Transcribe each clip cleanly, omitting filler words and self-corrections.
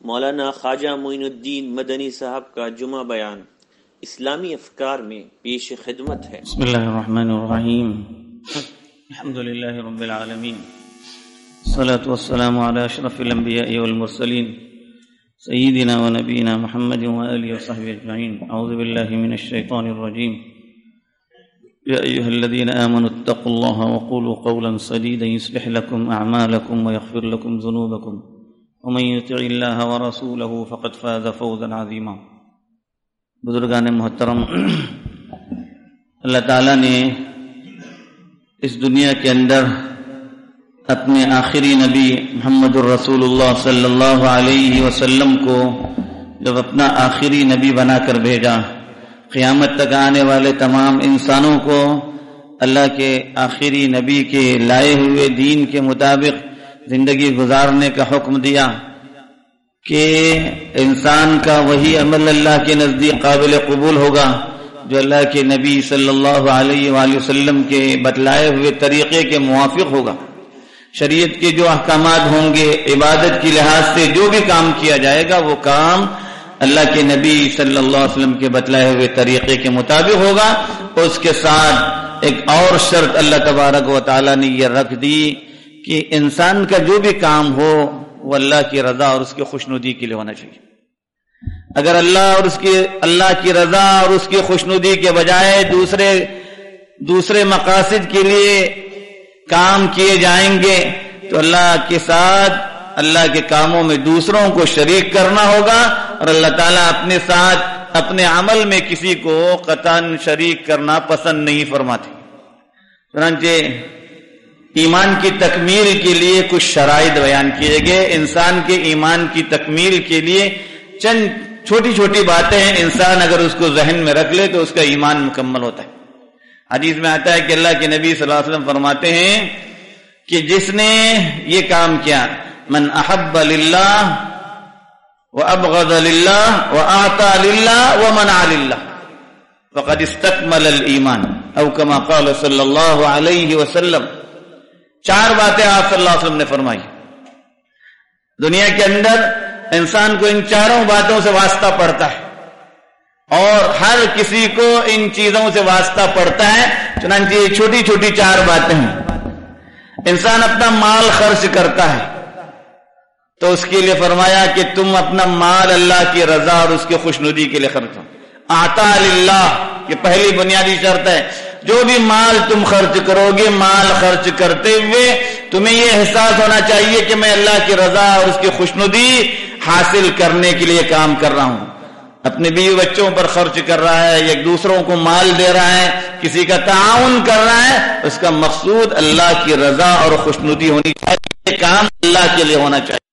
مولانا خواجہ معین الدین مدنی صاحب کا جمعہ بیان اسلامی افکار میں پیش خدمت ہے۔ بسم اللہ الرحمن الرحیم، الحمد للہ رب العالمین، الصلاة والسلام علی اشرف الانبیاء والمرسلین سیدنا و نبینا محمد وآلہ وصحبہ اجمعین۔ اعوذ باللہ من الشیطان الرجیم، یا ایہا الذین آمنوا اتقوا اللہ وقولوا قولا سدیدا یصلح لکم اعمالکم ویغفر لکم ذنوبکم ومن یطع اللہ ورسولہ فقد فاز فوزا عظیما۔ بزرگان محترم، اللہ تعالیٰ نے اس دنیا کے اندر اپنے آخری نبی محمد الرسول اللہ صلی اللہ علیہ وسلم کو جب اپنا آخری نبی بنا کر بھیجا، قیامت تک آنے والے تمام انسانوں کو اللہ کے آخری نبی کے لائے ہوئے دین کے مطابق زندگی گزارنے کا حکم دیا کہ انسان کا وہی عمل اللہ کے نزدیک قابل قبول ہوگا جو اللہ کے نبی صلی اللہ علیہ وآلہ وسلم کے بتلائے ہوئے طریقے کے موافق ہوگا۔ شریعت کے جو احکامات ہوں گے، عبادت کی لحاظ سے جو بھی کام کیا جائے گا، وہ کام اللہ کے نبی صلی اللہ علیہ وسلم کے بتلائے ہوئے طریقے کے مطابق ہوگا۔ اور اس کے ساتھ ایک اور شرط اللہ تبارک و تعالیٰ نے یہ رکھ دی کہ انسان کا جو بھی کام ہو وہ اللہ کی رضا اور اس کی خوشنودی کے لیے ہونا چاہیے۔ اگر اللہ کی رضا اور اس کی خوشنودی کے بجائے دوسرے مقاصد کے لیے کام کیے جائیں گے تو اللہ کے ساتھ اللہ کے کاموں میں دوسروں کو شریک کرنا ہوگا، اور اللہ تعالیٰ اپنے ساتھ اپنے عمل میں کسی کو قطعاً شریک کرنا پسند نہیں فرماتے۔ چنانچہ ایمان کی تکمیل کے لیے کچھ شرائط بیان کیے گئے۔ انسان کے ایمان کی تکمیل کے لیے چند چھوٹی چھوٹی باتیں ہیں، انسان اگر اس کو ذہن میں رکھ لے تو اس کا ایمان مکمل ہوتا ہے۔ حدیث میں آتا ہے کہ اللہ کے نبی صلی اللہ علیہ وسلم فرماتے ہیں کہ جس نے یہ کام کیا، من احب للہ وابغض للہ واعطى للہ ومنع للہ فقد استکمل الایمان، او کما قال صلی اللہ علیہ وسلم۔ چار باتیں آپ صلی اللہ علیہ وسلم نے فرمائی۔ دنیا کے اندر انسان کو ان چاروں باتوں سے واسطہ پڑتا ہے، اور ہر کسی کو ان چیزوں سے واسطہ پڑتا ہے۔ چنانچہ یہ چھوٹی چھوٹی چار باتیں ہیں۔ انسان اپنا مال خرچ کرتا ہے تو اس کے لیے فرمایا کہ تم اپنا مال اللہ کی رضا اور اس کی خوشنودی کے لیے خرچ کرو۔ آتا للہ، یہ پہلی بنیادی شرط ہے۔ جو بھی مال تم خرچ کرو گے، مال خرچ کرتے ہوئے تمہیں یہ احساس ہونا چاہیے کہ میں اللہ کی رضا اور اس کی خوشنودی حاصل کرنے کے لیے کام کر رہا ہوں۔ اپنے بیوی بچوں پر خرچ کر رہا ہے، ایک دوسروں کو مال دے رہا ہے، کسی کا تعاون کر رہا ہے، اس کا مقصود اللہ کی رضا اور خوشنودی ہونی چاہیے، یہ کام اللہ کے لیے ہونا چاہیے۔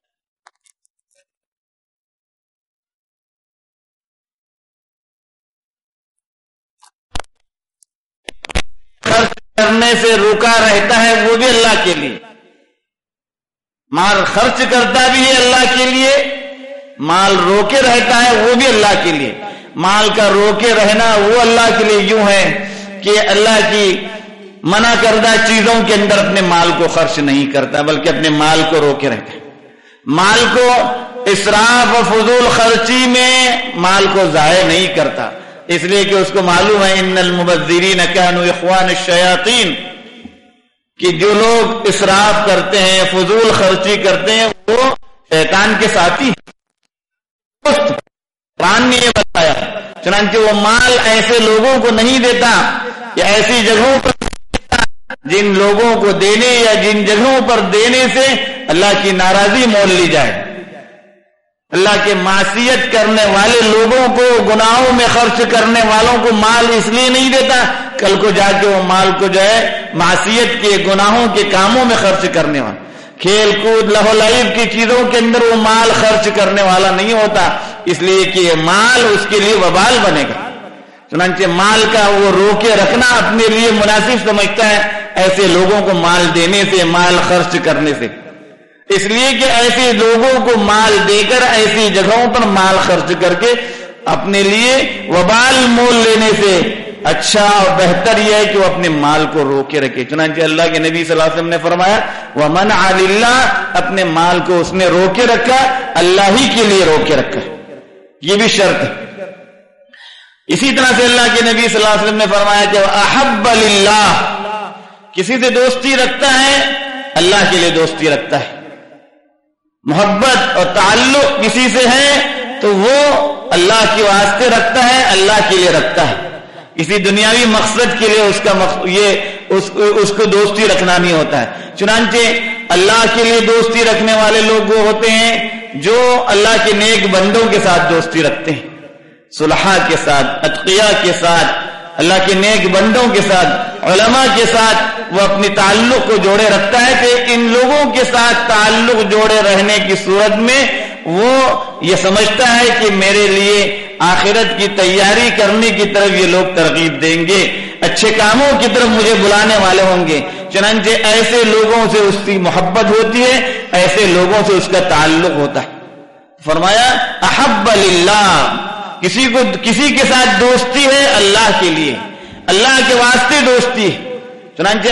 خرچ کرنے سے روکا رہتا ہے وہ بھی اللہ کے لیے، مال خرچ کرتا بھی ہے اللہ کے لیے، مال روکے رہتا ہے وہ بھی اللہ کے لیے۔ مال کا روکے رہنا وہ اللہ کے لیے یوں ہے کہ اللہ کی منع کردہ چیزوں کے اندر اپنے مال کو خرچ نہیں کرتا، بلکہ اپنے مال کو روکے رہتا ہے۔ مال کو اسراف و فضول خرچی میں مال کو ضائع نہیں کرتا، اس لیے کہ اس کو معلوم ہے ان المبذرین کانوا اخوان الشیاطین، کہ جو لوگ اسراف کرتے ہیں، فضول خرچی کرتے ہیں، وہ شیطان کے ساتھی ہیں۔ قرآن نے یہ بتایا، چنانچہ وہ مال ایسے لوگوں کو نہیں دیتا یا ایسی جگہوں پر دیتا جن لوگوں کو دینے یا جن جگہوں پر دینے سے اللہ کی ناراضی مول لی جائے۔ اللہ کے معصیت کرنے والے لوگوں کو، گناہوں میں خرچ کرنے والوں کو مال اس لیے نہیں دیتا، کل کو جا کے وہ مال کو جو ہے معصیت کے، گناہوں کے کاموں میں خرچ کرنے والا، کھیل کود لہو لعب کی چیزوں کے اندر وہ مال خرچ کرنے والا نہیں ہوتا، اس لیے کہ یہ مال اس کے لیے وبال بنے گا۔ چنانچہ مال کا وہ روکے رکھنا اپنے لیے مناسب سمجھتا ہے ایسے لوگوں کو مال دینے سے، مال خرچ کرنے سے، اس لیے کہ ایسے لوگوں کو مال دے کر، ایسی جگہوں پر مال خرچ کر کے اپنے لیے وبال مول لینے سے اچھا اور بہتر یہ ہے کہ وہ اپنے مال کو روکے رکھے. چنانچہ اللہ کے نبی صلی اللہ علیہ وسلم نے فرمایا وَمَنْعَ لِلَّهِ، اپنے مال کو اس نے روکے رکھا، اللہ ہی کے لیے روکے رکھا. یہ بھی شرط ہے. اسی طرح سے اللہ کے نبی صلی اللہ علیہ وسلم نے فرمایا کہ احب للہ، کسی سے دوستی رکھتا ہے اللہ کے لیے دوستی رکھتا ہے. محبت اور تعلق کسی سے ہے تو وہ اللہ کے واسطے رکھتا ہے، اللہ کے لیے رکھتا ہے. کسی دنیاوی مقصد کے لیے اس کو دوستی رکھنا نہیں ہوتا ہے. چنانچہ اللہ کے لیے دوستی رکھنے والے لوگ وہ ہوتے ہیں جو اللہ کے نیک بندوں کے ساتھ دوستی رکھتے ہیں، صلحاء کے ساتھ، اتقیاء کے ساتھ، اللہ کے نیک بندوں کے ساتھ، علماء کے ساتھ وہ اپنی تعلق کو جوڑے رکھتا ہے کہ ان لوگوں کے ساتھ تعلق جوڑے رہنے کی صورت میں وہ یہ سمجھتا ہے کہ میرے لیے آخرت کی تیاری کرنے کی طرف یہ لوگ ترغیب دیں گے، اچھے کاموں کی طرف مجھے بلانے والے ہوں گے. چنانچہ ایسے لوگوں سے اس کی محبت ہوتی ہے، ایسے لوگوں سے اس کا تعلق ہوتا ہے. فرمایا احب للہ، کسی کے ساتھ دوستی ہے اللہ کے لیے، اللہ کے واسطے دوستی ہے. چنانچہ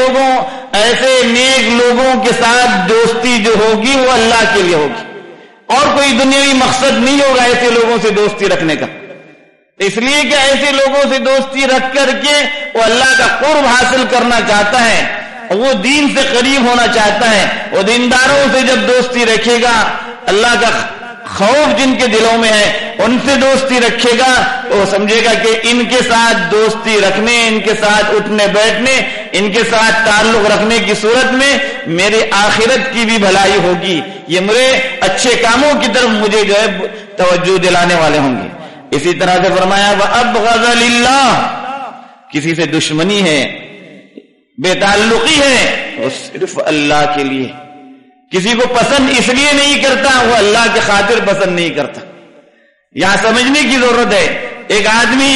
ایسے نیک لوگوں کے ساتھ دوستی جو ہوگی وہ اللہ کے لیے ہوگی، اور کوئی دنیاوی مقصد نہیں ہوگا ایسے لوگوں سے دوستی رکھنے کا. اس لیے کہ ایسے لوگوں سے دوستی رکھ کر کے وہ اللہ کا قرب حاصل کرنا چاہتا ہے، وہ دین سے قریب ہونا چاہتا ہے. وہ دینداروں سے جب دوستی رکھے گا، اللہ کا خوف جن کے دلوں میں ہے ان سے دوستی رکھے گا، وہ سمجھے گا کہ ان کے ساتھ دوستی رکھنے، ان کے ساتھ اٹھنے بیٹھنے، ان کے ساتھ تعلق رکھنے کی صورت میں میری آخرت کی بھی بھلائی ہوگی، یہ میرے اچھے کاموں کی طرف مجھے جو ہے توجہ دلانے والے ہوں گے. اسی طرح سے فرمایا وَأَبْغَضَ لِلَّهِ، کسی سے دشمنی ہے، بے تعلقی ہے، وہ صرف اللہ کے لیے. کسی کو پسند اس لیے نہیں کرتا، وہ اللہ کے خاطر پسند نہیں کرتا. یہاں سمجھنے کی ضرورت ہے. ایک آدمی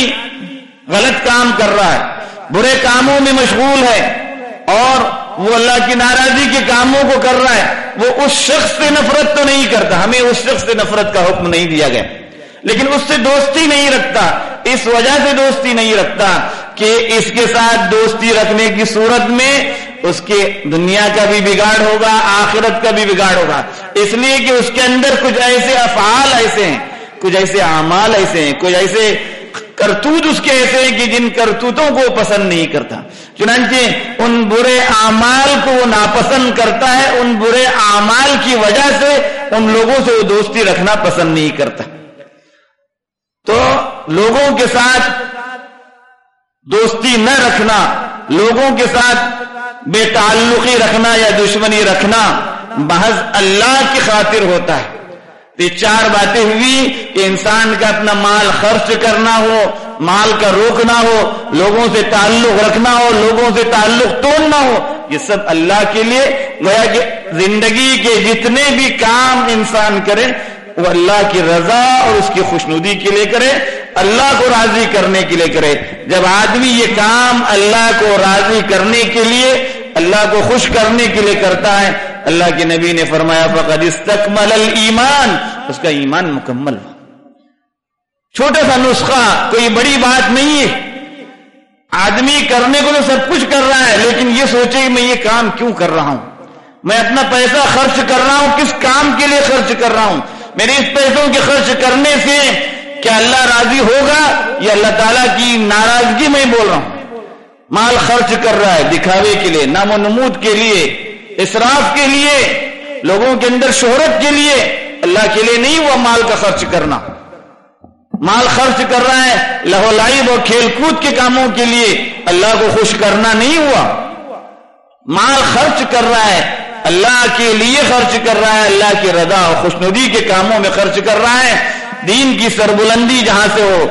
غلط کام کر رہا ہے، برے کاموں میں مشغول ہے، اور وہ اللہ کی ناراضی کے کاموں کو کر رہا ہے، وہ اس شخص سے نفرت تو نہیں کرتا، ہمیں اس شخص سے نفرت کا حکم نہیں دیا گیا، لیکن اس سے دوستی نہیں رکھتا. اس وجہ سے دوستی نہیں رکھتا کہ اس کے ساتھ دوستی رکھنے کی صورت میں اس کے دنیا کا بھی بگاڑ ہوگا، آخرت کا بھی بگاڑ ہوگا. اس لیے کہ اس کے اندر کچھ ایسے افعال ایسے ہیں، کچھ ایسے اعمال ایسے ہیں، کچھ ایسے کرتوت اس کے ایسے ہیں کہ جن کرتوتوں کو پسند نہیں کرتا. چنانچہ ان برے اعمال کو وہ ناپسند کرتا ہے، ان برے اعمال کی وجہ سے ان لوگوں سے وہ دوستی رکھنا پسند نہیں کرتا. تو لوگوں کے ساتھ دوستی نہ رکھنا، لوگوں کے ساتھ بے تعلقی رکھنا یا دشمنی رکھنا محض اللہ کی خاطر ہوتا ہے. یہ چار باتیں ہوئی کہ انسان کا اپنا مال خرچ کرنا ہو، مال کا روکنا ہو، لوگوں سے تعلق رکھنا ہو، لوگوں سے تعلق توڑنا ہو، یہ سب اللہ کے لیے. گویا کہ زندگی کے جتنے بھی کام انسان کرے وہ اللہ کی رضا اور اس کی خوشنودی کے لیے کرے، اللہ کو راضی کرنے کے لیے کرے. جب آدمی یہ کام اللہ کو راضی کرنے کے لیے، اللہ کو خوش کرنے کے لیے کرتا ہے، اللہ کے نبی نے فرمایا فقد استکمل الایمان، اس کا ایمان مکمل ہوا. چھوٹا سا نسخہ، کوئی بڑی بات نہیں ہے. آدمی کرنے کو تو سب کچھ کر رہا ہے، لیکن یہ سوچے میں یہ کام کیوں کر رہا ہوں، میں اپنا پیسہ خرچ کر رہا ہوں کس کام کے لیے خرچ کر رہا ہوں، میرے اس پیسوں کے خرچ کرنے سے کیا اللہ راضی ہوگا یا اللہ تعالیٰ کی ناراضگی میں بول رہا ہوں. مال خرچ کر رہا ہے دکھاوے کے لیے، نام و نمود کے لیے، اسراف کے لیے، لوگوں کے اندر شہرت کے لیے، اللہ کے لیے نہیں ہوا مال کا خرچ کرنا. مال خرچ کر رہا ہے لہو لعب اور کھیل کود کے کاموں کے لیے، اللہ کو خوش کرنا نہیں ہوا. مال خرچ کر رہا ہے اللہ کے لیے خرچ کر رہا ہے، اللہ کی رضا اور خوشنودی کے کاموں میں خرچ کر رہا ہے. دین کی سربلندی جہاں سے ہو،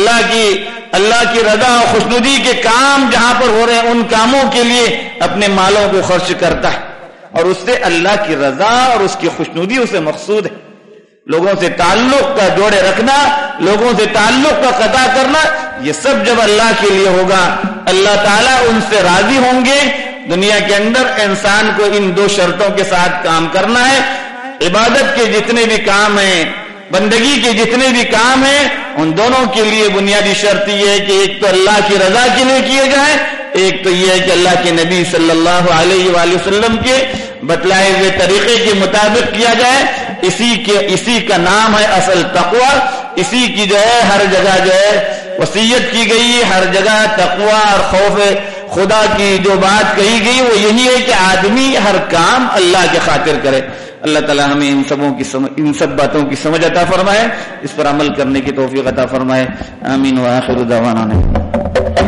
اللہ کی رضا اور خوشنودی کے کام جہاں پر ہو رہے ہیں ان کاموں کے لیے اپنے مالوں کو خرچ کرتا ہے، اور اس سے اللہ کی رضا اور اس کی خوشنودی اسے مقصود ہے. لوگوں سے تعلق کا جوڑے رکھنا، لوگوں سے تعلق کا قطع کرنا، یہ سب جب اللہ کے لیے ہوگا اللہ تعالیٰ ان سے راضی ہوں گے. دنیا کے اندر انسان کو ان دو شرطوں کے ساتھ کام کرنا ہے. عبادت کے جتنے بھی کام ہیں بندگی کے جتنے بھی کام ہیں ان دونوں کے لیے بنیادی شرط یہ ہے کہ ایک تو اللہ کی رضا کے لیے کیے جائیں، ایک تو یہ ہے کہ اللہ کے نبی صلی اللہ علیہ وآلہ وسلم کے بتلائے ہوئے طریقے کے مطابق کیا جائے. اسی کا نام ہے اصل تقوی. اسی کی جو ہے ہر جگہ جو ہے وصیت کی گئی، ہر جگہ تقوی اور خوف خدا کی جو بات کہی گئی وہ یہی ہے کہ آدمی ہر کام اللہ کے خاطر کرے. اللہ تعالی ہمیں ان سب باتوں کی سمجھ عطا فرمائے، اس پر عمل کرنے کی توفیق عطا فرمائے. آمین وآخر دعوانا.